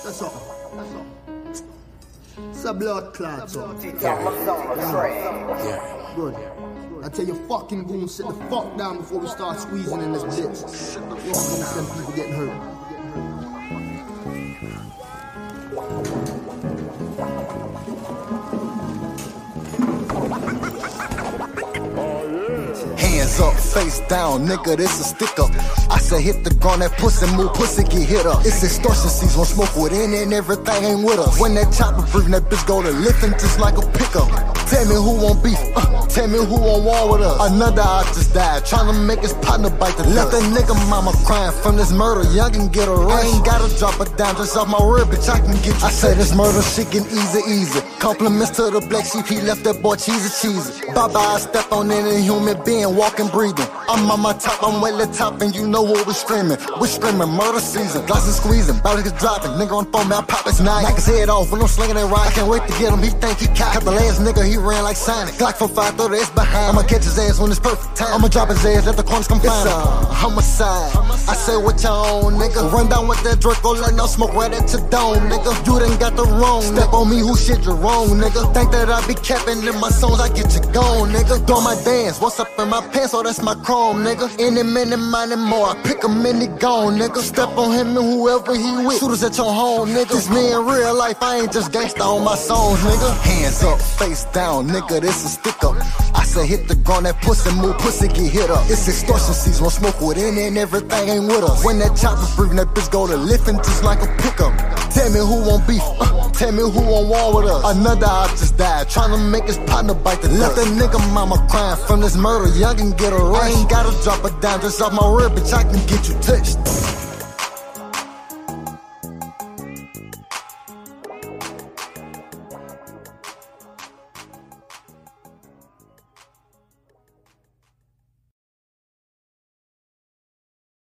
That's all. It's a blood clot, so. Yeah. Good. I tell you fucking goons, sit the fuck down before we start squeezing in this bitch. You don't understand people getting hurt. Hands up, face down, nigga, this a stick up. I said hit the ground, that pussy move, pussy get hit up. It's extortion season, smoke with any and everything ain't with us. When that chopper breathing, that bitch go to lifting just like a pickup. Tell me who want beef, tell me who want war with us. Another out just died, tryna make his partner bite the dust. Left that nigga mama crying from this murder, y'all can get a rush. I ain't gotta drop it down just off my rib, bitch, I can get you. I say this murder shit get easy. Compliments to the black sheep, he left that boy cheesy. Bye-bye, I step on any human being, walking, breathing. I'm on my top, I'm way the top, and you know what we're screaming. We're screaming murder season, glass and squeezing, bodies get dropping. Nigga on the phone, man, I pop his knife. Knock his head off when I'm slinging that ride. Can't wait to get him, he think he cock. Got the last nigga, he ran like Sonic. Glock for 530, it's behind. I'ma catch his ass when it's perfect time. I'ma drop his ass, let the corners come find him. It's a homicide. I say what you own, nigga. Run down with that Draco, let no smoke right at your dome, nigga. You done got the wrong, step on me, who shit you wrong, nigga. Think that I be capping in my songs, I get you gone, nigga. Do my dance, what's up in my pants, oh that's my chrome, nigga. Any minute, mine more, I pick him and he gone, nigga. Step on him and whoever he with, shooters at your home, nigga. This me in real life, I ain't just gangsta on my songs, nigga. Hands up, face down, nigga, this a stick up. I say hit the ground, that pussy move, pussy get hit up. It's extortion season, won't smoke with any and everything ain't with us. When that chopper breathing, that bitch go to lifting just like a pickup. Tell me who want beef, tell me who want war with us. Another out just died, tryna make his partner bite the dust. Left that nigga mama crying from this murder, y'all can get a rush. I ain't gotta drop it down just off my rib, bitch, I can get you touched.